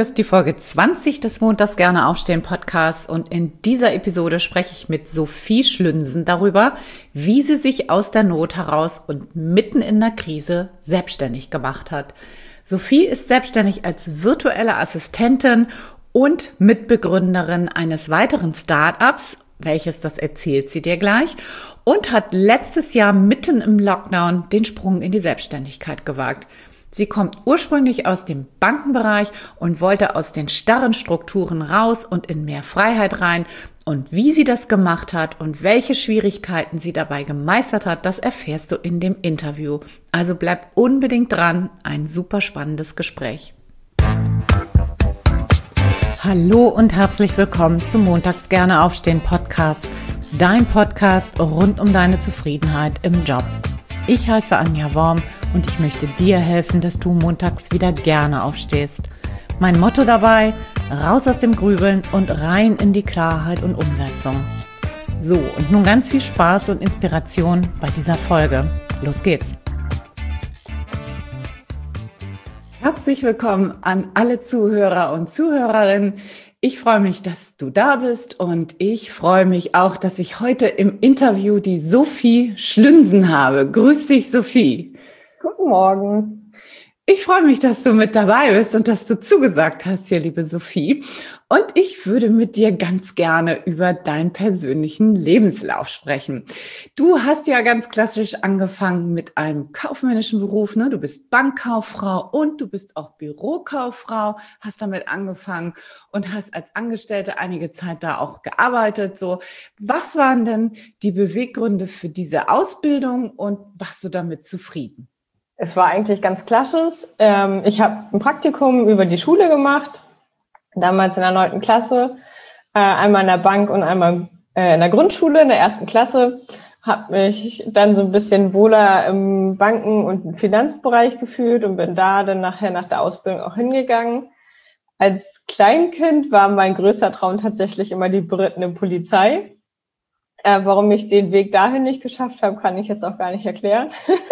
hörst die Folge 20 des Montags gerne aufstehen Podcasts und in dieser Episode spreche ich mit Sophie Schlünsen darüber, wie sie sich aus der Not heraus und mitten in der Krise selbstständig gemacht hat. Sophie ist selbstständig als virtuelle Assistentin und Mitbegründerin eines weiteren Startups, welches, das erzählt sie dir gleich, und hat letztes Jahr mitten im Lockdown den Sprung in die Selbstständigkeit gewagt. Sie kommt ursprünglich aus dem Bankenbereich und wollte aus den starren Strukturen raus und in mehr Freiheit rein. Und wie sie das gemacht hat und welche Schwierigkeiten sie dabei gemeistert hat, das erfährst du in dem Interview. Also bleib unbedingt dran, ein super spannendes Gespräch. Hallo und herzlich willkommen zum Montags gerne aufstehen Podcast, dein Podcast rund um deine Zufriedenheit im Job. Ich heiße Anja Worm und ich möchte dir helfen, dass du montags wieder gerne aufstehst. Mein Motto dabei: raus aus dem Grübeln und rein in die Klarheit und Umsetzung. So, und nun ganz viel Spaß und Inspiration bei dieser Folge. Los geht's! Herzlich willkommen an alle Zuhörer und Zuhörerinnen. Ich freue mich, dass du da bist und ich freue mich auch, dass ich heute im Interview die Sophie Schlünsen habe. Grüß dich, Sophie. Guten Morgen. Ich freue mich, dass du mit dabei bist und dass du zugesagt hast hier, liebe Sophie. Und ich würde mit dir ganz gerne über deinen persönlichen Lebenslauf sprechen. Du hast ja ganz klassisch angefangen mit einem kaufmännischen Beruf, ne? Du bist Bankkauffrau und du bist auch Bürokauffrau, hast damit angefangen und hast als Angestellte einige Zeit da auch gearbeitet. So, was waren denn die Beweggründe für diese Ausbildung und warst du damit zufrieden? Es war eigentlich ganz klassisch. Ich habe ein Praktikum über die Schule gemacht, damals in der 9. Klasse, einmal in der Bank und einmal in der Grundschule, in der 1. Klasse. Habe mich dann so ein bisschen wohler im Banken- und im Finanzbereich gefühlt und bin da dann nachher nach der Ausbildung auch hingegangen. Als Kleinkind war mein größter Traum tatsächlich immer die berittene Polizei. Warum ich den Weg dahin nicht geschafft habe, kann ich jetzt auch gar nicht erklären.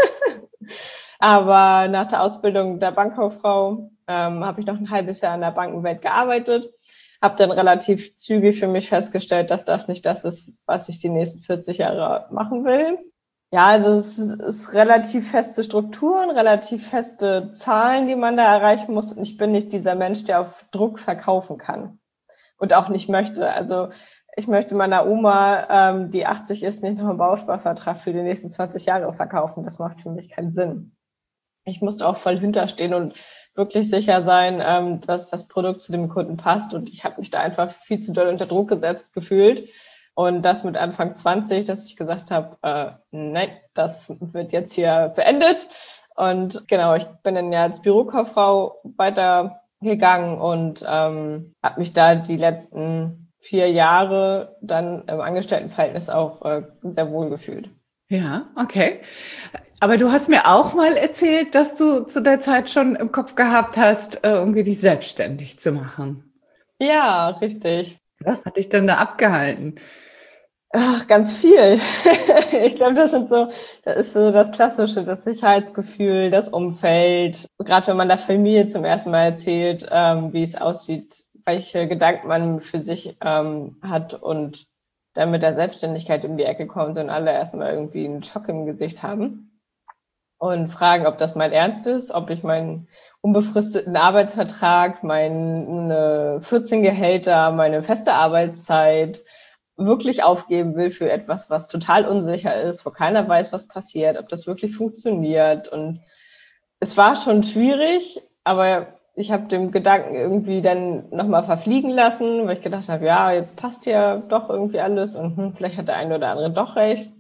Aber nach der Ausbildung der Bankkauffrau habe ich noch ein halbes Jahr in der Bankenwelt gearbeitet, habe dann relativ zügig für mich festgestellt, dass das nicht das ist, was ich die nächsten 40 Jahre machen will. Ja, also es ist relativ feste Strukturen, relativ feste Zahlen, die man da erreichen muss. Und ich bin nicht dieser Mensch, der auf Druck verkaufen kann und auch nicht möchte. Also ich möchte meiner Oma, die 80 ist, nicht noch einen Bausparvertrag für die nächsten 20 Jahre verkaufen. Das macht für mich keinen Sinn. Ich musste auch voll hinterstehen und wirklich sicher sein, dass das Produkt zu dem Kunden passt. Und ich habe mich da einfach viel zu doll unter Druck gesetzt gefühlt. Und das mit Anfang 20, dass ich gesagt habe, nein, das wird jetzt hier beendet. Und genau, ich bin dann ja als Bürokauffrau weitergegangen und habe mich da die letzten 4 Jahre dann im Angestelltenverhältnis auch sehr wohl gefühlt. Ja, okay. Aber du hast mir auch mal erzählt, dass du zu der Zeit schon im Kopf gehabt hast, irgendwie dich selbstständig zu machen. Ja, richtig. Was hat dich denn da abgehalten? Ach, ganz viel. Ich glaube, das ist so das Klassische, das Sicherheitsgefühl, das Umfeld. Gerade wenn man der Familie zum ersten Mal erzählt, wie es aussieht, welche Gedanken man für sich hat und dann mit der Selbstständigkeit um die Ecke kommt und alle erstmal irgendwie einen Schock im Gesicht haben und fragen, ob das mein Ernst ist, ob ich meinen unbefristeten Arbeitsvertrag, meine 14 Gehälter, meine feste Arbeitszeit wirklich aufgeben will für etwas, was total unsicher ist, wo keiner weiß, was passiert, ob das wirklich funktioniert. Und es war schon schwierig, aber ich habe den Gedanken irgendwie dann nochmal verfliegen lassen, weil ich gedacht habe, ja, jetzt passt ja doch irgendwie alles und vielleicht hat der eine oder andere doch recht.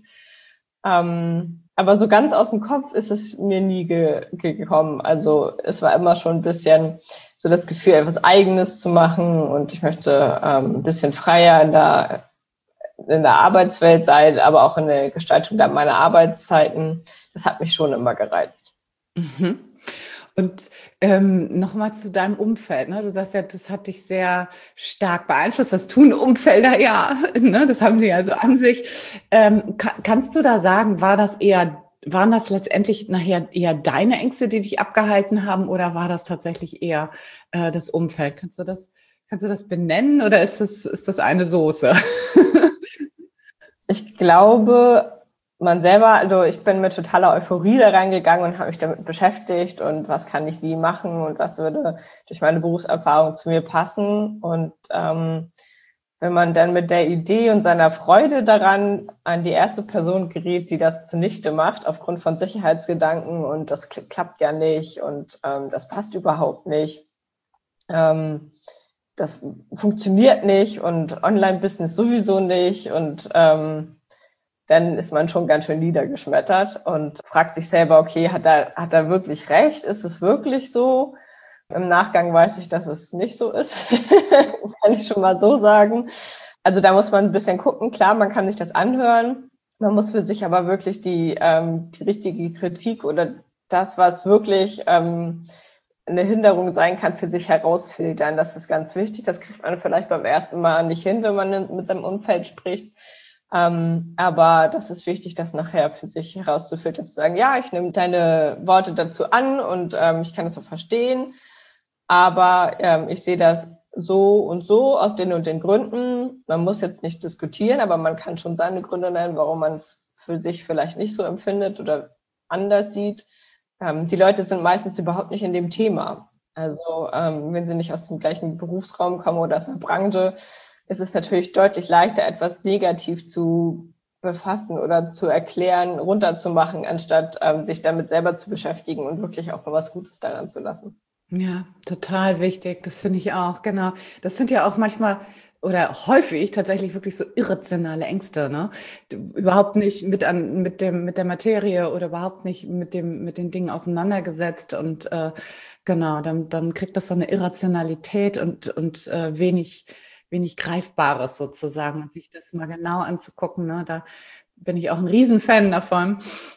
Aber so ganz aus dem Kopf ist es mir nie gekommen. Also es war immer schon ein bisschen so das Gefühl, etwas Eigenes zu machen und ich möchte ein bisschen freier in der Arbeitswelt sein, aber auch in der Gestaltung meiner Arbeitszeiten. Das hat mich schon immer gereizt. Mhm. Und nochmal zu deinem Umfeld, ne? Du sagst ja, das hat dich sehr stark beeinflusst. Das tun Umfelder ja, ne? Das haben die ja so an sich. Kannst du da sagen, war das eher waren das letztendlich nachher eher deine Ängste, die dich abgehalten haben, oder war das tatsächlich eher das Umfeld? Kannst du das benennen, oder ist das eine Soße? Ich glaube, man selber, also ich bin mit totaler Euphorie da reingegangen und habe mich damit beschäftigt und was kann ich wie machen und was würde durch meine Berufserfahrung zu mir passen. Und wenn man dann mit der Idee und seiner Freude daran an die erste Person gerät, die das zunichte macht, aufgrund von Sicherheitsgedanken und das klappt ja nicht und das passt überhaupt nicht, das funktioniert nicht und Online-Business sowieso nicht und dann ist man schon ganz schön niedergeschmettert und fragt sich selber, okay, hat er wirklich recht? Ist es wirklich so? Im Nachgang weiß ich, dass es nicht so ist. Kann ich schon mal so sagen. Also da muss man ein bisschen gucken. Klar, man kann sich das anhören. Man muss für sich aber wirklich die richtige Kritik oder das, was wirklich eine Hinderung sein kann, für sich herausfiltern. Das ist ganz wichtig. Das kriegt man vielleicht beim ersten Mal nicht hin, wenn man mit seinem Umfeld spricht. Aber das ist wichtig, das nachher für sich herauszufiltern, zu sagen, ja, ich nehme deine Worte dazu an und ich kann das auch verstehen. Aber ich sehe das so und so aus den und den Gründen. Man muss jetzt nicht diskutieren, aber man kann schon seine Gründe nennen, warum man es für sich vielleicht nicht so empfindet oder anders sieht. Die Leute sind meistens überhaupt nicht in dem Thema. Also wenn sie nicht aus dem gleichen Berufsraum kommen oder aus der Branche, ist es natürlich deutlich leichter, etwas negativ zu befassen oder zu erklären, runterzumachen, anstatt sich damit selber zu beschäftigen und wirklich auch mal was Gutes daran zu lassen. Ja, total wichtig. Das finde ich auch, genau. Das sind ja auch manchmal oder häufig tatsächlich wirklich so irrationale Ängste, ne? Überhaupt nicht mit der Materie oder überhaupt nicht mit den Dingen auseinandergesetzt und genau, dann kriegt das so eine Irrationalität und wenig Greifbares sozusagen, und sich das mal genau anzugucken, ne? Da bin ich auch ein Riesenfan davon,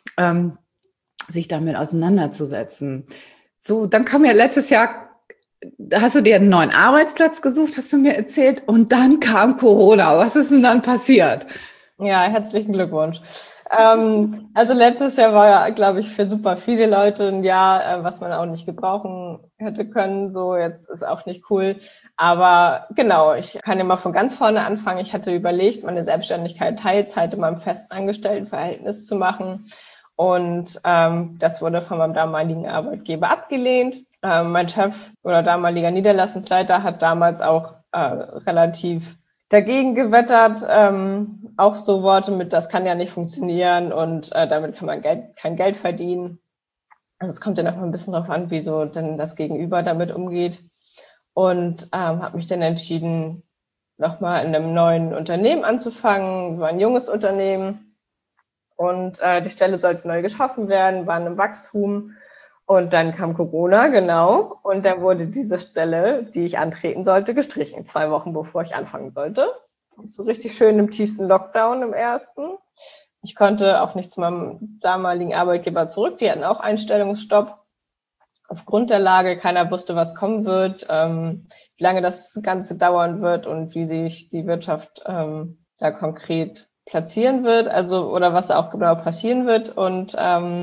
sich damit auseinanderzusetzen. So, dann kam ja letztes Jahr, da hast du dir einen neuen Arbeitsplatz gesucht, hast du mir erzählt, und dann kam Corona. Was ist denn dann passiert? Ja, herzlichen Glückwunsch. Also letztes Jahr war ja, glaube ich, für super viele Leute ein Jahr, was man auch nicht gebrauchen hätte können. So, jetzt ist auch nicht cool. Aber genau, ich kann ja mal von ganz vorne anfangen. Ich hatte überlegt, meine Selbstständigkeit Teilzeit in meinem Festangestelltenverhältnis zu machen. Und das wurde von meinem damaligen Arbeitgeber abgelehnt. Mein Chef oder damaliger Niederlassungsleiter hat damals auch relativ dagegen gewettert. Auch so Worte mit, das kann ja nicht funktionieren und damit kann man kein Geld verdienen. Also es kommt ja noch mal ein bisschen drauf an, wie so denn das Gegenüber damit umgeht. Und habe mich dann entschieden, nochmal in einem neuen Unternehmen anzufangen. War ein junges Unternehmen. Und die Stelle sollte neu geschaffen werden, war in einem Wachstum. Und dann kam Corona, genau. Und dann wurde diese Stelle, die ich antreten sollte, gestrichen. 2 Wochen, bevor ich anfangen sollte. So richtig schön im tiefsten Lockdown im ersten. Ich konnte auch nicht zu meinem damaligen Arbeitgeber zurück. Die hatten auch Einstellungsstopp. Aufgrund der Lage, keiner wusste, was kommen wird, wie lange das Ganze dauern wird und wie sich die Wirtschaft da konkret platzieren wird, also oder was auch genau passieren wird. Und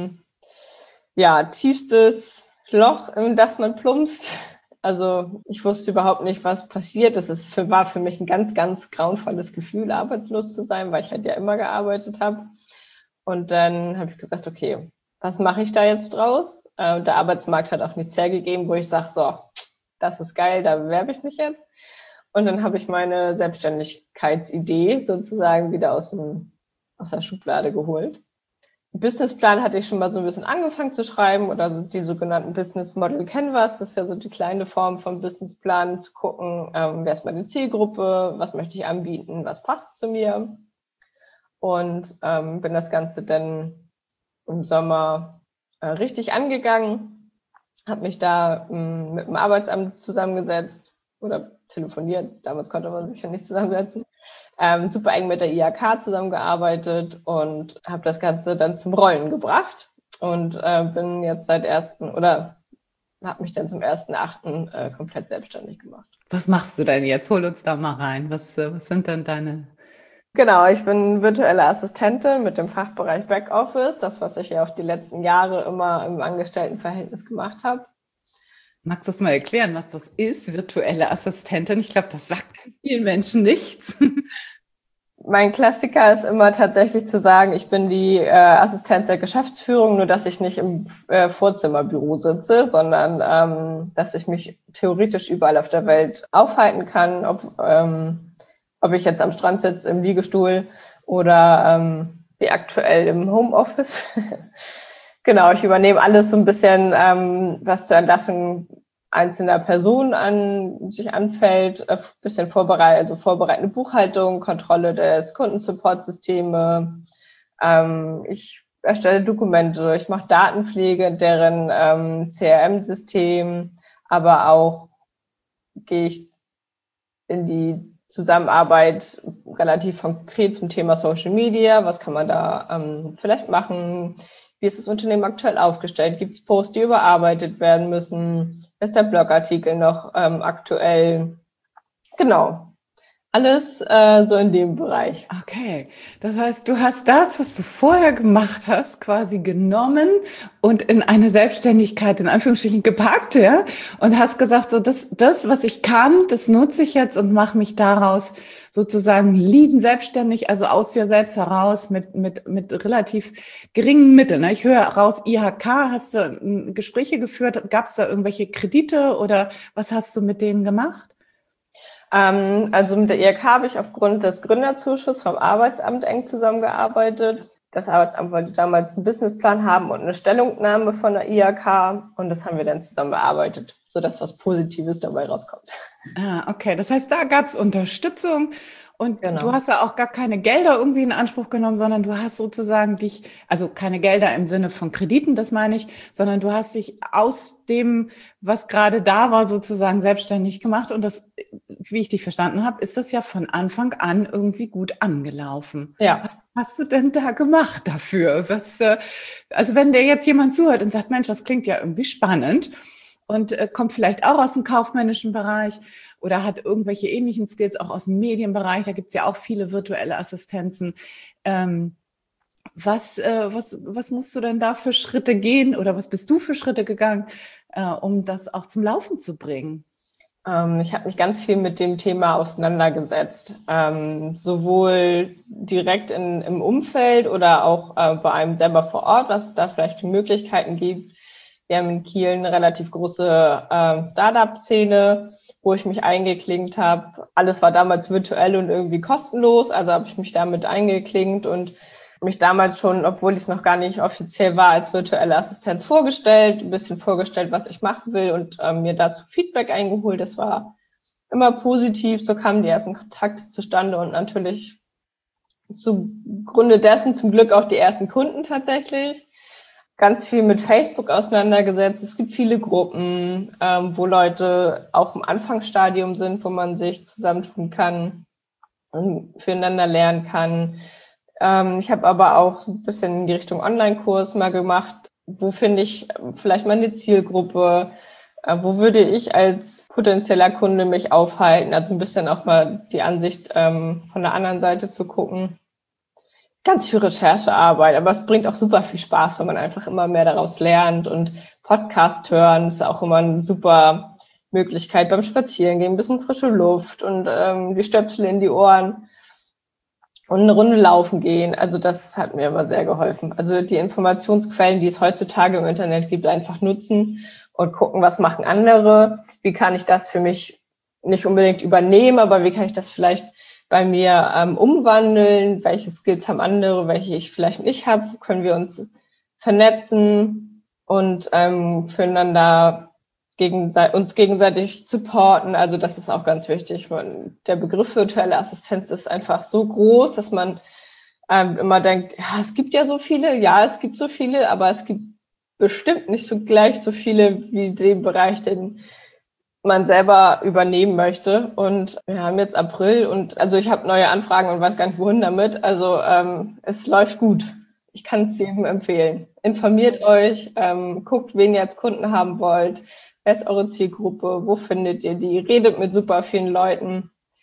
ja, tiefstes Loch, in das man plumpst. Also ich wusste überhaupt nicht, was passiert. War für mich ein ganz, ganz grauenvolles Gefühl, arbeitslos zu sein, weil ich halt ja immer gearbeitet habe. Und dann habe ich gesagt, okay, was mache ich da jetzt draus? Der Arbeitsmarkt hat auch nichts hergegeben, wo ich sage, so, das ist geil, da bewerbe ich mich jetzt. Und dann habe ich meine Selbstständigkeitsidee sozusagen wieder aus der Schublade geholt. Businessplan hatte ich schon mal so ein bisschen angefangen zu schreiben oder so die sogenannten Business Model Canvas. Das ist ja so die kleine Form vom Businessplan, zu gucken, wer ist meine Zielgruppe, was möchte ich anbieten, was passt zu mir. Und bin das Ganze dann im Sommer richtig angegangen, habe mich da mit dem Arbeitsamt zusammengesetzt oder telefoniert, damals konnte man sich ja nicht zusammensetzen, super eng mit der IHK zusammengearbeitet und habe das Ganze dann zum Rollen gebracht und bin jetzt habe mich dann zum 1.8. Komplett selbstständig gemacht. Was machst du denn jetzt? Hol uns da mal rein. Was sind denn deine Genau, ich bin virtuelle Assistentin mit dem Fachbereich Backoffice, das, was ich ja auch die letzten Jahre immer im Angestelltenverhältnis gemacht habe. Magst du das mal erklären, was das ist, virtuelle Assistentin? Ich glaube, das sagt ganz vielen Menschen nichts. Mein Klassiker ist immer tatsächlich zu sagen, ich bin die Assistenz der Geschäftsführung, nur dass ich nicht im Vorzimmerbüro sitze, sondern dass ich mich theoretisch überall auf der Welt aufhalten kann, ob ich jetzt am Strand sitze, im Liegestuhl oder wie aktuell im Homeoffice. Genau, ich übernehme alles so ein bisschen, was zur Entlassung einzelner Personen an sich anfällt, bisschen vorbereitende Buchhaltung, Kontrolle des Kundensupportsysteme. Ich erstelle Dokumente, ich mache Datenpflege in deren CRM-System, aber auch gehe ich in die Zusammenarbeit relativ konkret zum Thema Social Media. Was kann man da vielleicht machen? Wie ist das Unternehmen aktuell aufgestellt? Gibt es Posts, die überarbeitet werden müssen? Ist der Blogartikel noch aktuell? Genau, alles so in dem Bereich. Okay, das heißt, du hast das, was du vorher gemacht hast, quasi genommen und in eine Selbstständigkeit in Anführungsstrichen gepackt, ja, und hast gesagt, so das, was ich kann, das nutze ich jetzt und mache mich daraus sozusagen lean selbstständig, also aus dir selbst heraus mit relativ geringen Mitteln. Ich höre raus, IHK, hast du Gespräche geführt, gab es da irgendwelche Kredite oder was hast du mit denen gemacht? Also mit der IHK habe ich aufgrund des Gründerzuschusses vom Arbeitsamt eng zusammengearbeitet. Das Arbeitsamt wollte damals einen Businessplan haben und eine Stellungnahme von der IHK und das haben wir dann zusammen bearbeitet, sodass was Positives dabei rauskommt. Okay. Das heißt, da gab es Unterstützung und Genau. du hast ja auch gar keine Gelder irgendwie in Anspruch genommen, sondern du hast sozusagen dich, also keine Gelder im Sinne von Krediten, das meine ich, sondern du hast dich aus dem, was gerade da war, sozusagen selbstständig gemacht und das, wie ich dich verstanden habe, ist das ja von Anfang an irgendwie gut angelaufen. Ja. Was hast du denn da gemacht dafür? Also wenn dir jetzt jemand zuhört und sagt, Mensch, das klingt ja irgendwie spannend, und kommt vielleicht auch aus dem kaufmännischen Bereich oder hat irgendwelche ähnlichen Skills auch aus dem Medienbereich. Da gibt es ja auch viele virtuelle Assistenzen. Was musst du denn da für Schritte gehen oder was bist du für Schritte gegangen, um das auch zum Laufen zu bringen? Ich habe mich ganz viel mit dem Thema auseinandergesetzt, sowohl direkt im Umfeld oder auch bei einem selber vor Ort, was es da vielleicht für Möglichkeiten gibt. Wir haben in Kiel eine relativ große Startup-Szene, wo ich mich eingeklinkt habe. Alles war damals virtuell und irgendwie kostenlos, also habe ich mich damit eingeklinkt und mich damals schon, obwohl ich es noch gar nicht offiziell war, als virtuelle Assistenz vorgestellt, ein bisschen vorgestellt, was ich machen will und mir dazu Feedback eingeholt. Das war immer positiv, so kamen die ersten Kontakte zustande und natürlich zugrunde dessen zum Glück auch die ersten Kunden tatsächlich. Ganz viel mit Facebook auseinandergesetzt. Es gibt viele Gruppen, wo Leute auch im Anfangsstadium sind, wo man sich zusammentun kann und füreinander lernen kann. Ich habe aber auch ein bisschen in die Richtung Online-Kurs mal gemacht. Wo finde ich vielleicht meine Zielgruppe? Wo würde ich als potenzieller Kunde mich aufhalten? Also ein bisschen auch mal die Ansicht von der anderen Seite zu gucken. Ganz viel Recherchearbeit, aber es bringt auch super viel Spaß, wenn man einfach immer mehr daraus lernt und Podcast hören ist auch immer eine super Möglichkeit beim Spazierengehen, ein bisschen frische Luft und die Stöpsel in die Ohren und eine Runde laufen gehen. Also das hat mir immer sehr geholfen. Also die Informationsquellen, die es heutzutage im Internet gibt, einfach nutzen und gucken, was machen andere, wie kann ich das für mich nicht unbedingt übernehmen, aber wie kann ich das vielleicht bei mir umwandeln, welche Skills haben andere, welche ich vielleicht nicht habe, können wir uns vernetzen und füreinander uns gegenseitig supporten. Also das ist auch ganz wichtig. Der Begriff virtuelle Assistenz ist einfach so groß, dass man immer denkt, ja, es gibt ja so viele, ja, es gibt so viele, aber es gibt bestimmt nicht so gleich so viele wie den Bereich, den man selber übernehmen möchte. Und wir haben jetzt April und also ich habe neue Anfragen und weiß gar nicht, wohin damit. Also es läuft gut. Ich kann es jedem empfehlen. Informiert euch, guckt, wen ihr als Kunden haben wollt. Wer ist eure Zielgruppe? Wo findet ihr die? Redet mit super vielen Leuten.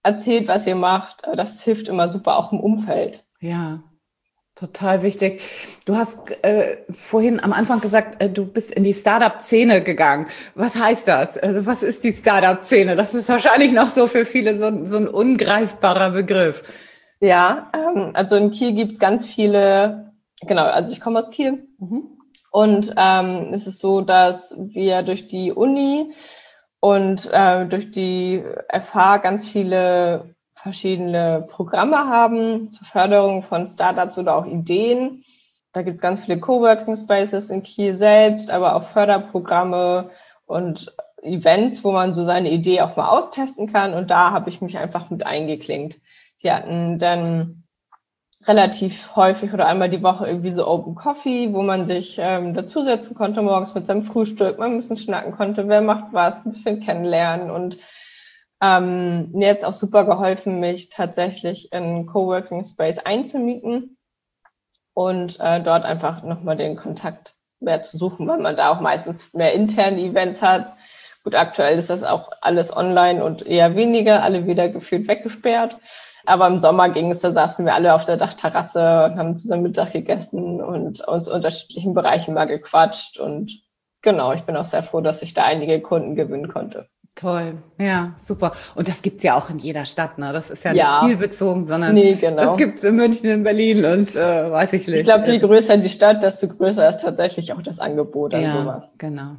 erzählt, was ihr macht. Das hilft immer super, auch im Umfeld. Ja, total wichtig. Du hast vorhin am Anfang gesagt, du bist in die Startup-Szene gegangen. Was heißt das? Also was ist die Startup-Szene? Das ist wahrscheinlich noch so für viele so ein ungreifbarer Begriff. Ja, also in Kiel gibt es ganz viele, genau, also ich komme aus Kiel. Und es ist so, dass wir durch die Uni und durch die FH ganz viele verschiedene Programme haben zur Förderung von Startups oder auch Ideen. Da gibt es ganz viele Coworking Spaces in Kiel selbst, aber auch Förderprogramme und Events, wo man so seine Idee auch mal austesten kann. Und da habe ich mich einfach mit eingeklinkt. Die hatten dann relativ häufig oder einmal die Woche irgendwie so Open Coffee, wo man sich dazusetzen konnte morgens mit seinem Frühstück, man ein bisschen schnacken konnte, wer macht was, ein bisschen kennenlernen und mir jetzt auch super geholfen, mich tatsächlich in einen Coworking Space einzumieten und dort einfach nochmal den Kontakt mehr zu suchen, weil man da auch meistens mehr interne Events hat. Gut, aktuell ist das auch alles online und eher weniger, alle wieder gefühlt weggesperrt. Aber im Sommer ging es, da saßen wir alle auf der Dachterrasse und haben zusammen Mittag gegessen und uns in unterschiedlichen Bereichen mal gequatscht. Und genau, ich bin auch sehr froh, dass ich da einige Kunden gewinnen konnte. Toll, ja, super. Und das gibt's ja auch in jeder Stadt, ne? Das ist ja nicht Kiel-bezogen, sondern das gibt's in München, in Berlin und weiß ich nicht. Ich glaube, je größer die Stadt, desto größer ist tatsächlich auch das Angebot an sowas. Genau.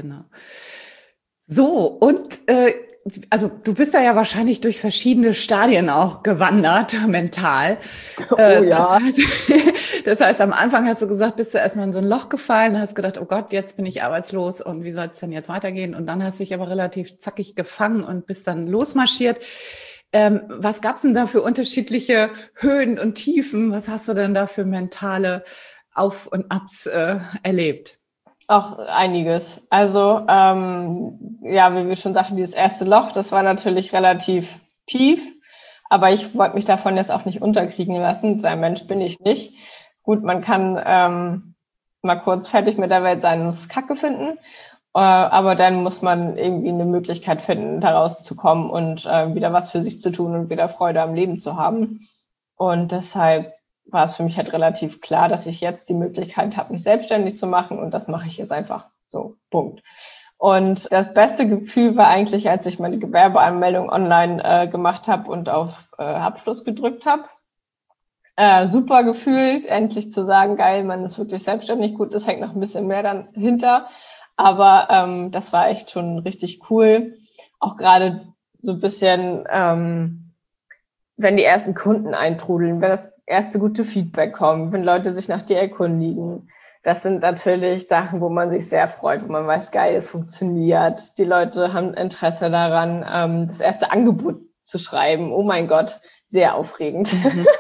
So, und also du bist da ja wahrscheinlich durch verschiedene Stadien auch gewandert, mental. Ja. Das heißt, am Anfang hast du gesagt, bist du erstmal in so ein Loch gefallen, hast gedacht, oh Gott, jetzt bin ich arbeitslos und wie soll es denn jetzt weitergehen? Und dann hast du dich aber relativ zackig gefangen und bist dann losmarschiert. Was gab's denn da für unterschiedliche Höhen und Tiefen? Was hast du denn da für mentale Auf- und Abs erlebt? Auch einiges. Also, wie wir schon sagten, dieses erste Loch, das war natürlich relativ tief, aber ich wollte mich davon jetzt auch nicht unterkriegen lassen. So ein Mensch bin ich nicht. Gut, man kann mal kurz fertig mit der Welt sein und es Kacke finden, aber dann muss man irgendwie eine Möglichkeit finden, da rauszukommen und wieder was für sich zu tun und wieder Freude am Leben zu haben. Und deshalb war es für mich halt relativ klar, dass ich jetzt die Möglichkeit habe, mich selbstständig zu machen und das mache ich jetzt einfach so, Punkt. Und das beste Gefühl war eigentlich, als ich meine Gewerbeanmeldung online gemacht habe und auf Abschluss gedrückt habe. Super Gefühl, endlich zu sagen, geil, man ist wirklich selbstständig, gut, das hängt noch ein bisschen mehr dann hinter, aber das war echt schon richtig cool. Auch gerade so ein bisschen, wenn die ersten Kunden eintrudeln, wenn das erste gute Feedback kommt, wenn Leute sich nach dir erkundigen. Das sind natürlich Sachen, wo man sich sehr freut, wo man weiß, geil, es funktioniert. Die Leute haben Interesse daran, das erste Angebot zu schreiben. Oh mein Gott, sehr aufregend.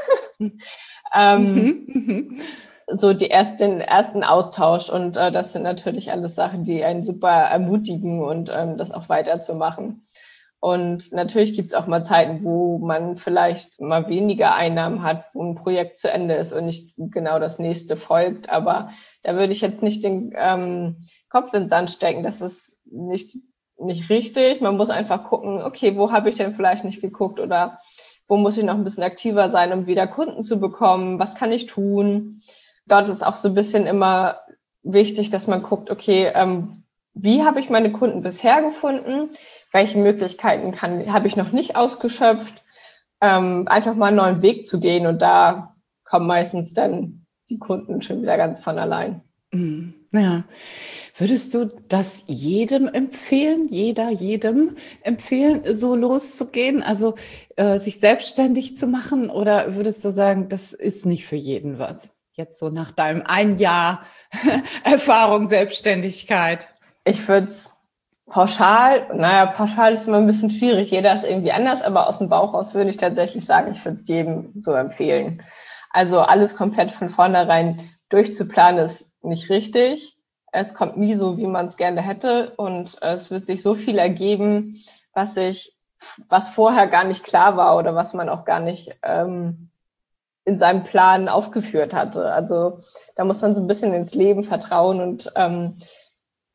So den ersten Austausch und das sind natürlich alles Sachen, die einen super ermutigen und das auch weiterzumachen. Und natürlich gibt es auch mal Zeiten, wo man vielleicht mal weniger Einnahmen hat, wo ein Projekt zu Ende ist und nicht genau das nächste folgt. Aber da würde ich jetzt nicht den Kopf in den Sand stecken. Das ist nicht richtig. Man muss einfach gucken, okay, wo habe ich denn vielleicht nicht geguckt oder wo muss ich noch ein bisschen aktiver sein, um wieder Kunden zu bekommen? Was kann ich tun? Dort ist auch so ein bisschen immer wichtig, dass man guckt, okay, wie habe ich meine Kunden bisher gefunden? Welche Möglichkeiten habe ich noch nicht ausgeschöpft? Einfach mal einen neuen Weg zu gehen und da kommen meistens dann die Kunden schon wieder ganz von allein. Ja. Würdest du das jedem empfehlen, jedem empfehlen, so loszugehen, also sich selbstständig zu machen? Oder würdest du sagen, das ist nicht für jeden was? Jetzt so nach deinem 1 Jahr Erfahrung, Selbstständigkeit. Ich würde es pauschal ist immer ein bisschen schwierig. Jeder ist irgendwie anders, aber aus dem Bauch raus würde ich tatsächlich sagen, ich würde es jedem so empfehlen. Also alles komplett von vornherein durchzuplanen ist nicht richtig. Es kommt nie so, wie man es gerne hätte und es wird sich so viel ergeben, was vorher gar nicht klar war oder was man auch gar nicht in seinem Plan aufgeführt hatte. Also da muss man so ein bisschen ins Leben vertrauen und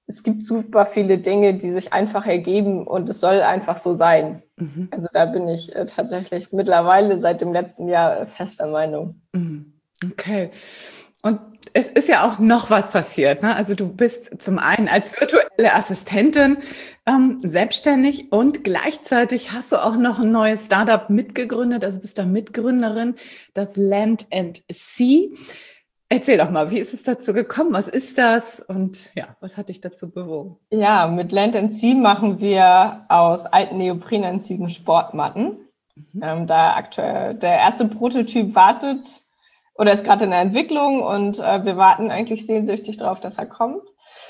es gibt super viele Dinge, die sich einfach ergeben und es soll einfach so sein. Mhm. Also da bin ich tatsächlich mittlerweile seit dem letzten Jahr fester Meinung. Okay. Und es ist ja auch noch was passiert, ne? Also du bist zum einen als virtuelle Assistentin selbstständig und gleichzeitig hast du auch noch ein neues Startup mitgegründet, also bist da Mitgründerin, das Land and Sea. Erzähl doch mal, wie ist es dazu gekommen? Was ist das? Und ja, was hat dich dazu bewogen? Ja, mit Land and Sea machen wir aus alten Neoprenanzügen Sportmatten. Da aktuell der erste Prototyp wartet oder ist gerade in der Entwicklung und wir warten eigentlich sehnsüchtig darauf, dass er kommt.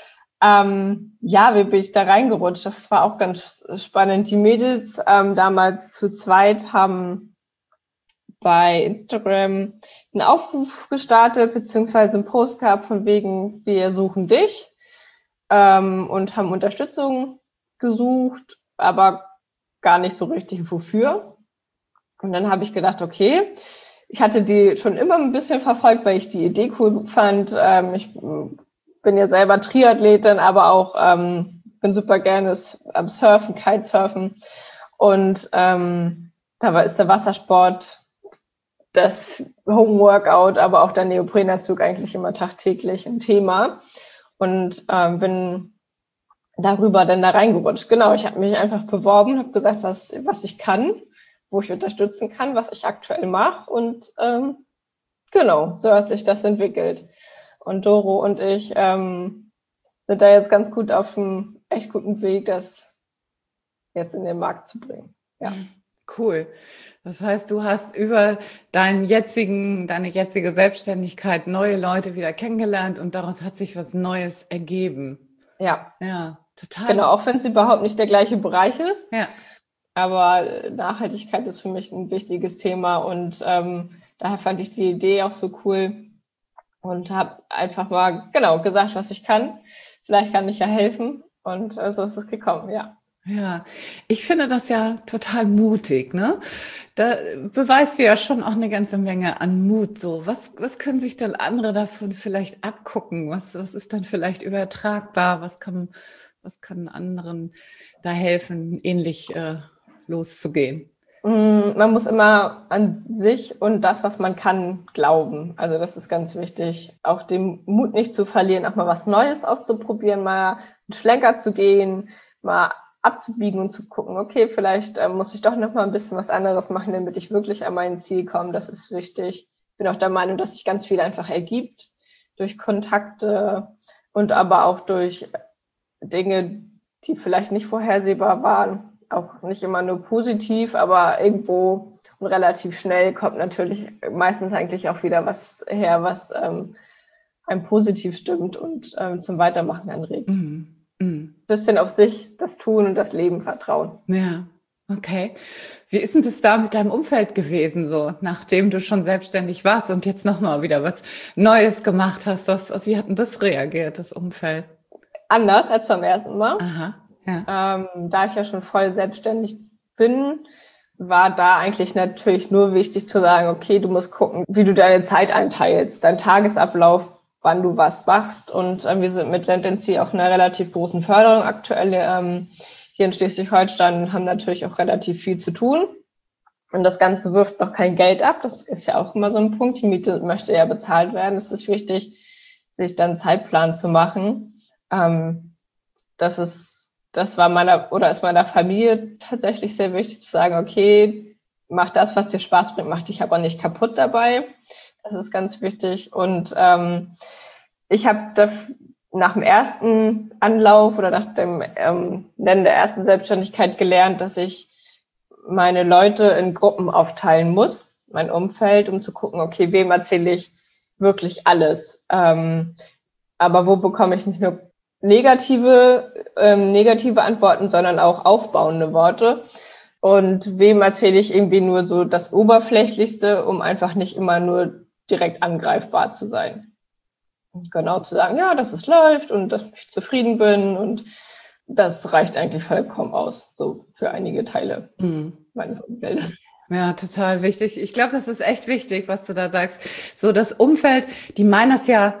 Wie bin ich da reingerutscht? Das war auch ganz spannend. Die Mädels damals zu zweit haben bei Instagram einen Aufruf gestartet, beziehungsweise einen Post gehabt von wegen, wir suchen dich, und haben Unterstützung gesucht, aber gar nicht so richtig wofür. Und dann habe ich gedacht, okay, ich hatte die schon immer ein bisschen verfolgt, weil ich die Idee cool fand. Ich bin ja selber Triathletin, aber auch bin super gerne am Surfen, Kitesurfen. Und ist der Wassersport, das Homeworkout, aber auch der Neoprenanzug eigentlich immer tagtäglich ein Thema. Und bin darüber dann da reingerutscht. Genau, ich habe mich einfach beworben, habe gesagt, was ich kann, wo ich unterstützen kann, was ich aktuell mache. Und genau, so hat sich das entwickelt. Und Doro und ich sind da jetzt ganz gut auf einem echt guten Weg, das jetzt in den Markt zu bringen. Ja. Cool. Das heißt, du hast über deine jetzige Selbstständigkeit neue Leute wieder kennengelernt und daraus hat sich was Neues ergeben. Ja. Ja, total. Genau, auch wenn es überhaupt nicht der gleiche Bereich ist. Ja. Aber Nachhaltigkeit ist für mich ein wichtiges Thema und daher fand ich die Idee auch so cool und habe einfach mal gesagt, was ich kann. Vielleicht kann ich ja helfen und so ist es gekommen, ja. Ja, ich finde das ja total mutig, ne? Da beweist du ja schon auch eine ganze Menge an Mut. So, was können sich denn andere davon vielleicht abgucken? Was ist dann vielleicht übertragbar? Was kann anderen da helfen, ähnlich loszugehen? Man muss immer an sich und das, was man kann, glauben. Also das ist ganz wichtig. Auch den Mut nicht zu verlieren, auch mal was Neues auszuprobieren, mal einen Schlenker zu gehen, mal abzubiegen und zu gucken, okay, vielleicht muss ich doch noch mal ein bisschen was anderes machen, damit ich wirklich an mein Ziel komme. Das ist wichtig. Ich bin auch der Meinung, dass sich ganz viel einfach ergibt durch Kontakte und aber auch durch Dinge, die vielleicht nicht vorhersehbar waren. Auch nicht immer nur positiv, aber irgendwo und relativ schnell kommt natürlich meistens eigentlich auch wieder was her, was einem positiv stimmt und zum Weitermachen anregt. Bisschen auf sich das Tun und das Leben vertrauen. Ja, okay. Wie ist denn das da mit deinem Umfeld gewesen, so nachdem du schon selbstständig warst und jetzt nochmal wieder was Neues gemacht hast? Wie hat denn das reagiert, das Umfeld? Anders als beim ersten Mal. Aha, ja. Da ich ja schon voll selbstständig bin, war da eigentlich natürlich nur wichtig zu sagen, okay, du musst gucken, wie du deine Zeit einteilst, dein Tagesablauf, wann du was machst. Und wir sind mit Land and Sea auf einer relativ großen Förderung aktuell hier in Schleswig-Holstein und haben natürlich auch relativ viel zu tun. Und das Ganze wirft noch kein Geld ab. Das ist ja auch immer so ein Punkt. Die Miete möchte ja bezahlt werden. Es ist wichtig, sich dann einen Zeitplan zu machen. Das war ist meiner Familie tatsächlich sehr wichtig zu sagen, okay, mach das, was dir Spaß bringt, mach dich aber nicht kaputt dabei. Das ist ganz wichtig. Und ich habe nach dem ersten Anlauf oder nach dem Nennen der ersten Selbstständigkeit gelernt, dass ich meine Leute in Gruppen aufteilen muss, mein Umfeld, um zu gucken, okay, wem erzähle ich wirklich alles? Aber wo bekomme ich nicht nur negative Antworten, sondern auch aufbauende Worte? Und wem erzähle ich irgendwie nur so das Oberflächlichste, um einfach nicht immer nur direkt angreifbar zu sein? Und genau zu sagen, ja, dass es läuft und dass ich zufrieden bin und das reicht eigentlich vollkommen aus, so für einige Teile meines Umfeldes. Ja, total wichtig. Ich glaube, das ist echt wichtig, was du da sagst. So das Umfeld, die meinen das ja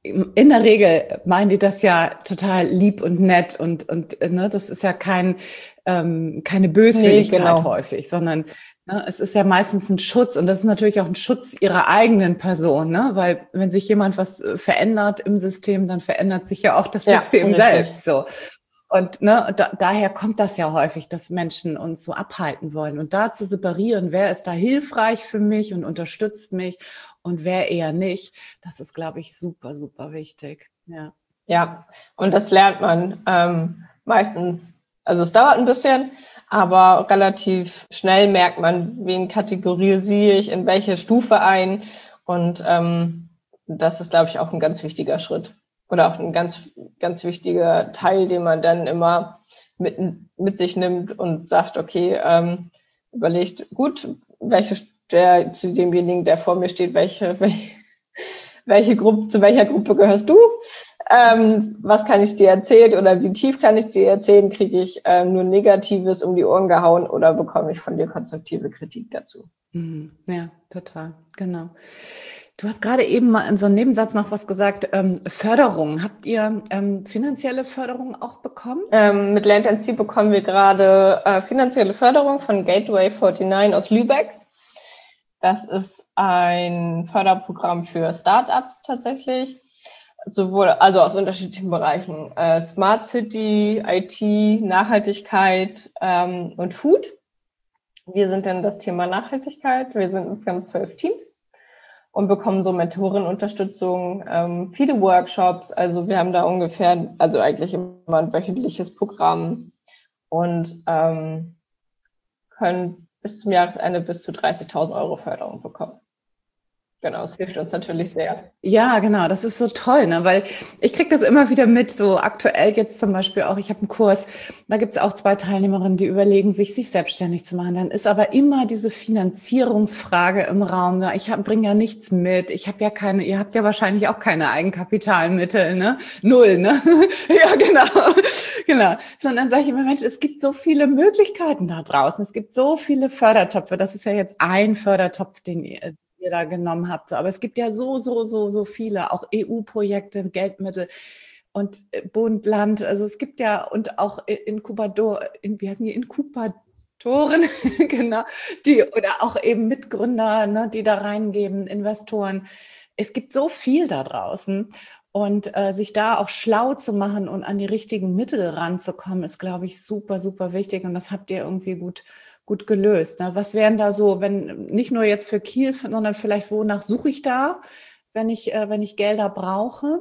in der Regel meinen die das ja total lieb und nett und ne, das ist ja keine Böswilligkeit häufig, sondern ne, es ist ja meistens ein Schutz und das ist natürlich auch ein Schutz ihrer eigenen Person, ne? Weil wenn sich jemand was verändert im System, dann verändert sich ja auch das System selbst so. Und ne, daher kommt das ja häufig, dass Menschen uns so abhalten wollen. Und da zu separieren, wer ist da hilfreich für mich und unterstützt mich und wer eher nicht, das ist, glaube ich, super, super wichtig. Ja, und das lernt man meistens, also es dauert ein bisschen, aber relativ schnell merkt man, wen kategorisiere ich in welche Stufe ein. Und das ist, glaube ich, auch ein ganz wichtiger Schritt. Oder auch ein ganz, ganz wichtiger Teil, den man dann immer mit sich nimmt und sagt, okay, überlegt, gut, zu demjenigen, der vor mir steht, zu welcher Gruppe gehörst du? Was kann ich dir erzählen oder wie tief kann ich dir erzählen? Kriege ich nur Negatives um die Ohren gehauen oder bekomme ich von dir konstruktive Kritik dazu? Ja, total, genau. Du hast gerade eben mal in so einem Nebensatz noch was gesagt, Förderung. Habt ihr finanzielle Förderung auch bekommen? Mit Lern & Ziel bekommen wir gerade finanzielle Förderung von Gateway 49 aus Lübeck. Das ist ein Förderprogramm für Startups tatsächlich, also aus unterschiedlichen Bereichen. Smart City, IT, Nachhaltigkeit und Food. Wir sind dann das Thema Nachhaltigkeit. Wir sind insgesamt 12 Teams und bekommen so Mentorenunterstützung, viele Workshops. Also wir haben da ungefähr, also eigentlich immer ein wöchentliches Programm und können bis zum Jahresende bis zu 30.000 € Förderung bekommen. Genau, es hilft uns natürlich sehr. Ja, genau, das ist so toll, ne? Weil ich kriege das immer wieder mit, so aktuell jetzt zum Beispiel auch, ich habe einen Kurs, da gibt es auch 2 Teilnehmerinnen, die überlegen, sich selbstständig zu machen. Dann ist aber immer diese Finanzierungsfrage im Raum. Ne? Ich bringe ja nichts mit, ihr habt ja wahrscheinlich auch keine Eigenkapitalmittel, ne? 0, ne? Ja, genau. Sondern sage ich immer, Mensch, es gibt so viele Möglichkeiten da draußen, es gibt so viele Fördertöpfe, das ist ja jetzt ein Fördertopf, den ihr da genommen habt. Aber es gibt ja so viele, auch EU-Projekte, Geldmittel und Bund, Land. Also es gibt ja und auch Inkubatoren, genau, oder auch eben Mitgründer, ne, die da reingeben, Investoren. Es gibt so viel da draußen. Und sich da auch schlau zu machen und an die richtigen Mittel ranzukommen, ist, glaube ich, super, super wichtig. Und das habt ihr irgendwie gut gelöst. Ne? Was wären da so, wenn nicht nur jetzt für Kiel, sondern vielleicht wonach suche ich da, wenn ich Gelder brauche?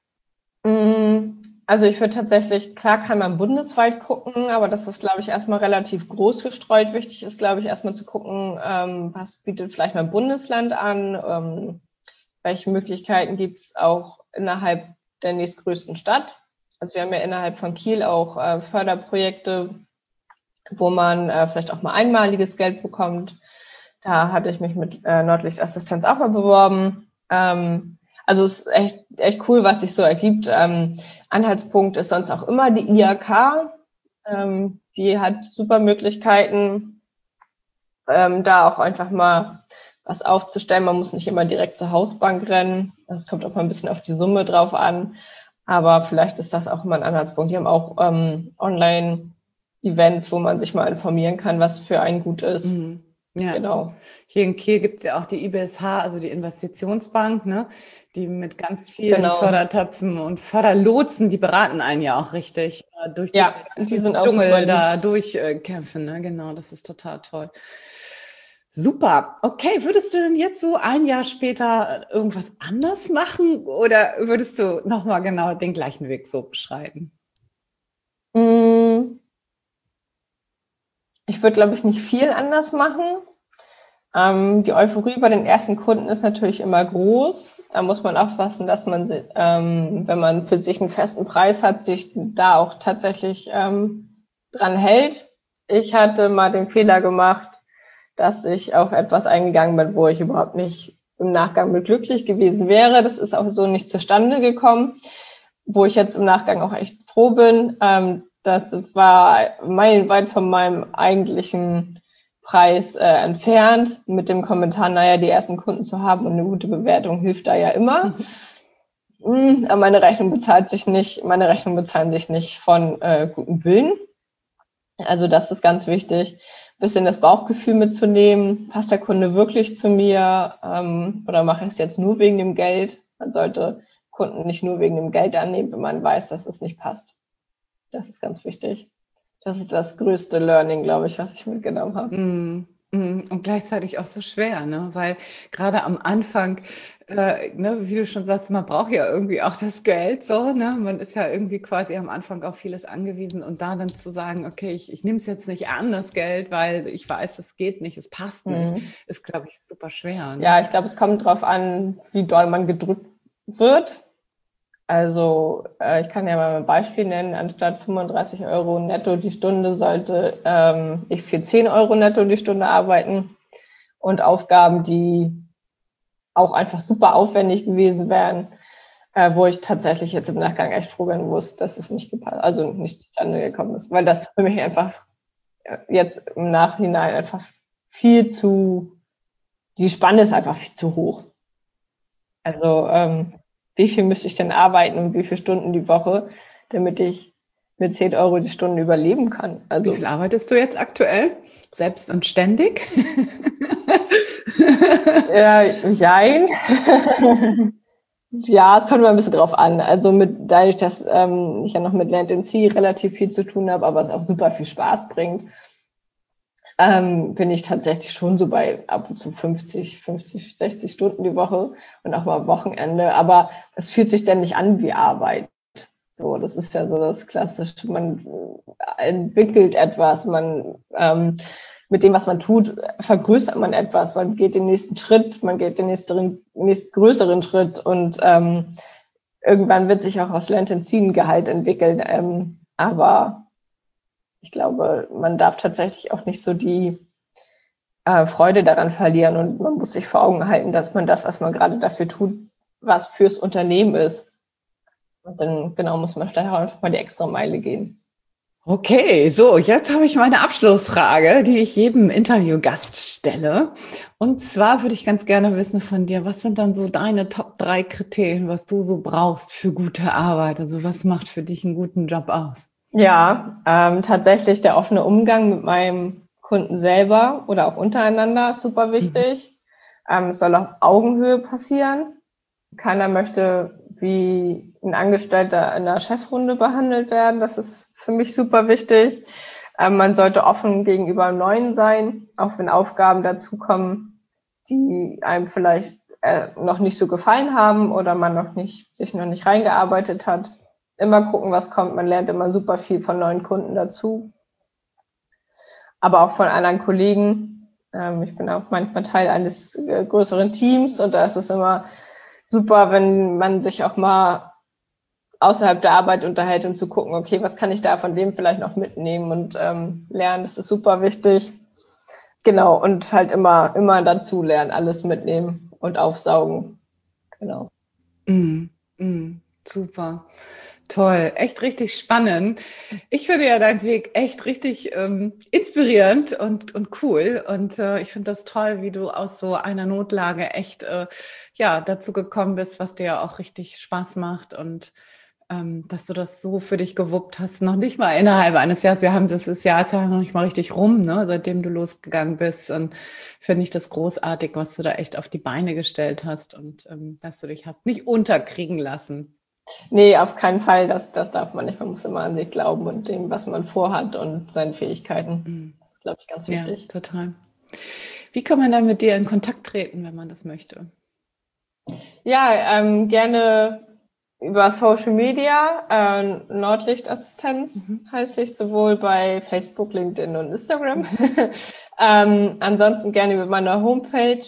Also ich würde tatsächlich, klar kann man bundesweit gucken, aber das ist, glaube ich, erstmal relativ groß gestreut. Wichtig ist, glaube ich, erstmal zu gucken, was bietet vielleicht mein Bundesland an, welche Möglichkeiten gibt es auch innerhalb der nächstgrößten Stadt. Also wir haben ja innerhalb von Kiel auch Förderprojekte, wo man vielleicht auch mal einmaliges Geld bekommt. Da hatte ich mich mit Nordlichtassistenz auch mal beworben. Also es ist echt cool, was sich so ergibt. Anhaltspunkt ist sonst auch immer die IHK. Die hat super Möglichkeiten, da auch einfach mal was aufzustellen. Man muss nicht immer direkt zur Hausbank rennen. Das kommt auch mal ein bisschen auf die Summe drauf an. Aber vielleicht ist das auch immer ein Anhaltspunkt. Die haben auch Online-Events, wo man sich mal informieren kann, was für einen gut ist. Ja. Genau. Hier in Kiel gibt es ja auch die IBSH, also die Investitionsbank, ne, die mit ganz vielen Fördertöpfen und Förderlotsen, die beraten einen ja auch richtig durch die sind auch Dschungel da durchkämpfen. Ne? Genau, das ist total toll. Super. Okay, würdest du denn jetzt so ein Jahr später irgendwas anders machen oder würdest du nochmal genau den gleichen Weg so beschreiten? Ich würde, glaube ich, nicht viel anders machen. Die Euphorie bei den ersten Kunden ist natürlich immer groß. Da muss man aufpassen, dass man, wenn man für sich einen festen Preis hat, sich da auch tatsächlich dran hält. Ich hatte mal den Fehler gemacht, dass ich auf etwas eingegangen bin, wo ich überhaupt nicht im Nachgang mit glücklich gewesen wäre. Das ist auch so nicht zustande gekommen, wo ich jetzt im Nachgang auch echt froh bin. Das war meilenweit von meinem eigentlichen Preis entfernt, mit dem Kommentar, naja, die ersten Kunden zu haben und eine gute Bewertung hilft da ja immer. Aber meine Rechnung bezahlen sich nicht von gutem Willen. Also das ist ganz wichtig, ein bisschen das Bauchgefühl mitzunehmen. Passt der Kunde wirklich zu mir oder mache ich es jetzt nur wegen dem Geld? Man sollte Kunden nicht nur wegen dem Geld annehmen, wenn man weiß, dass es nicht passt. Das ist ganz wichtig. Das ist das größte Learning, glaube ich, was ich mitgenommen habe. Und gleichzeitig auch so schwer, ne? Weil gerade am Anfang, ne, wie du schon sagst, man braucht ja irgendwie auch das Geld, so, ne? Man ist ja irgendwie quasi am Anfang auf vieles angewiesen und da dann zu sagen, okay, ich nehme es jetzt nicht an, das Geld, weil ich weiß, es geht nicht, es passt nicht, ist, glaube ich, super schwer. Ne? Ja, ich glaube, es kommt drauf an, wie doll man gedrückt wird. Also ich kann ja mal ein Beispiel nennen, anstatt 35 Euro netto die Stunde sollte ich für 10 Euro netto die Stunde arbeiten und Aufgaben, die auch einfach super aufwendig gewesen wären, wo ich tatsächlich jetzt im Nachgang echt froh werden muss, dass es nicht zustande gekommen ist, weil das für mich einfach jetzt im Nachhinein einfach die Spanne ist einfach viel zu hoch. Also wie viel müsste ich denn arbeiten und wie viele Stunden die Woche, damit ich mit 10 Euro die Stunde überleben kann? Also, wie viel arbeitest du jetzt aktuell? Selbst und ständig? Jein. Ja, es kommt mal ein bisschen drauf an. Also dadurch, dass ich ja noch mit Land&Sea relativ viel zu tun habe, aber es auch super viel Spaß bringt, bin ich tatsächlich schon so bei ab und zu 50, 60 Stunden die Woche und auch mal am Wochenende. Aber es fühlt sich dann nicht an wie Arbeit. So, das ist ja so das Klassische. Man entwickelt etwas, mit dem, was man tut, vergrößert man etwas. Man geht den nächsten Schritt, man geht den nächsten größeren Schritt und irgendwann wird sich auch aus Land&Sea ein Gehalt entwickeln. Aber ich glaube, man darf tatsächlich auch nicht so die Freude daran verlieren und man muss sich vor Augen halten, dass man das, was man gerade dafür tut, was fürs Unternehmen ist. Und dann genau muss man vielleicht auch mal die extra Meile gehen. Okay, so, jetzt habe ich meine Abschlussfrage, die ich jedem Interviewgast stelle. Und zwar würde ich ganz gerne wissen von dir, was sind dann so deine Top 3 Kriterien, was du so brauchst für gute Arbeit? Also was macht für dich einen guten Job aus? Ja, tatsächlich der offene Umgang mit meinem Kunden selber oder auch untereinander ist super wichtig. Es soll auf Augenhöhe passieren. Keiner möchte wie ein Angestellter in der Chefrunde behandelt werden. Das ist für mich super wichtig. Man sollte offen gegenüber Neuen sein, auch wenn Aufgaben dazukommen, die einem vielleicht noch nicht so gefallen haben oder man sich noch nicht reingearbeitet hat. Immer gucken, was kommt. Man lernt immer super viel von neuen Kunden dazu. Aber auch von anderen Kollegen. Ich bin auch manchmal Teil eines größeren Teams und da ist es immer super, wenn man sich auch mal außerhalb der Arbeit unterhält und zu gucken, okay, was kann ich da von dem vielleicht noch mitnehmen und lernen. Das ist super wichtig. Genau, und halt immer dazu lernen, alles mitnehmen und aufsaugen. Genau. Super. Toll, echt richtig spannend. Ich finde ja deinen Weg echt richtig inspirierend und cool. Und ich finde das toll, wie du aus so einer Notlage echt dazu gekommen bist, was dir ja auch richtig Spaß macht und dass du das so für dich gewuppt hast. Noch nicht mal innerhalb eines Jahres. Das Jahr ist ja noch nicht mal richtig rum, ne, seitdem du losgegangen bist. Und finde ich das großartig, was du da echt auf die Beine gestellt hast und dass du dich hast nicht unterkriegen lassen. Nee, auf keinen Fall. Das darf man nicht. Man muss immer an sich glauben und dem, was man vorhat und seinen Fähigkeiten. Das ist, glaube ich, ganz wichtig. Ja, total. Wie kann man dann mit dir in Kontakt treten, wenn man das möchte? Ja, gerne über Social Media. Nordlichtassistenz heißt ich, sowohl bei Facebook, LinkedIn und Instagram. Ansonsten gerne über meine Homepage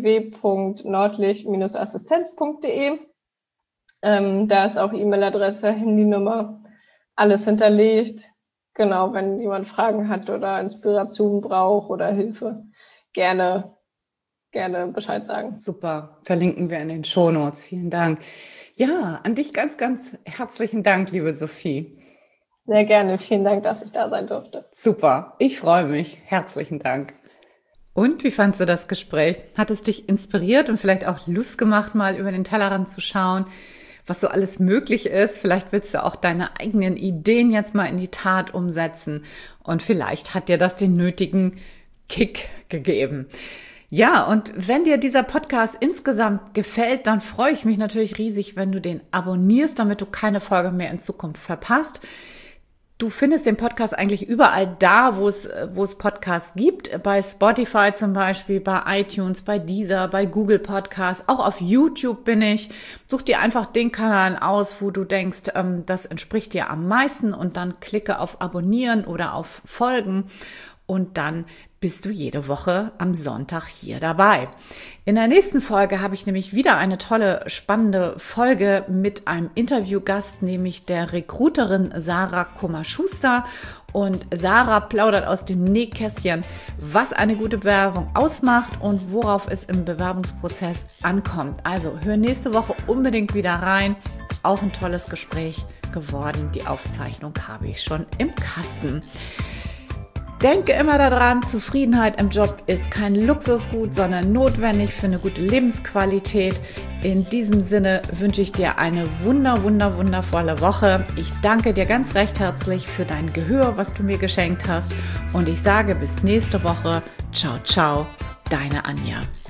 www.nordlicht-assistenz.de. Da ist auch E-Mail-Adresse, Handynummer, alles hinterlegt. Genau, wenn jemand Fragen hat oder Inspiration braucht oder Hilfe, gerne Bescheid sagen. Super, verlinken wir in den Shownotes. Vielen Dank. Ja, an dich ganz, ganz herzlichen Dank, liebe Sophie. Sehr gerne, vielen Dank, dass ich da sein durfte. Super, ich freue mich. Herzlichen Dank. Und wie fandst du das Gespräch? Hat es dich inspiriert und vielleicht auch Lust gemacht, mal über den Tellerrand zu schauen? was so alles möglich ist. Vielleicht willst du auch deine eigenen Ideen jetzt mal in die Tat umsetzen und vielleicht hat dir das den nötigen Kick gegeben. Ja, und wenn dir dieser Podcast insgesamt gefällt, dann freue ich mich natürlich riesig, wenn du den abonnierst, damit du keine Folge mehr in Zukunft verpasst. Du findest den Podcast eigentlich überall da, wo es Podcasts gibt. Bei Spotify zum Beispiel, bei iTunes, bei Deezer, bei Google Podcasts. Auch auf YouTube bin ich. Such dir einfach den Kanal aus, wo du denkst, das entspricht dir am meisten und dann klicke auf Abonnieren oder auf Folgen und dann bist du jede Woche am Sonntag hier dabei. In der nächsten Folge habe ich nämlich wieder eine tolle, spannende Folge mit einem Interviewgast, nämlich der Recruiterin Sarah Kummer-Schuster. Und Sarah plaudert aus dem Nähkästchen, was eine gute Bewerbung ausmacht und worauf es im Bewerbungsprozess ankommt. Also hör nächste Woche unbedingt wieder rein. Auch ein tolles Gespräch geworden. Die Aufzeichnung habe ich schon im Kasten. Denke immer daran, Zufriedenheit im Job ist kein Luxusgut, sondern notwendig für eine gute Lebensqualität. In diesem Sinne wünsche ich dir eine wundervolle Woche. Ich danke dir ganz recht herzlich für dein Gehör, was du mir geschenkt hast. Und ich sage bis nächste Woche. Ciao, ciao, deine Anja.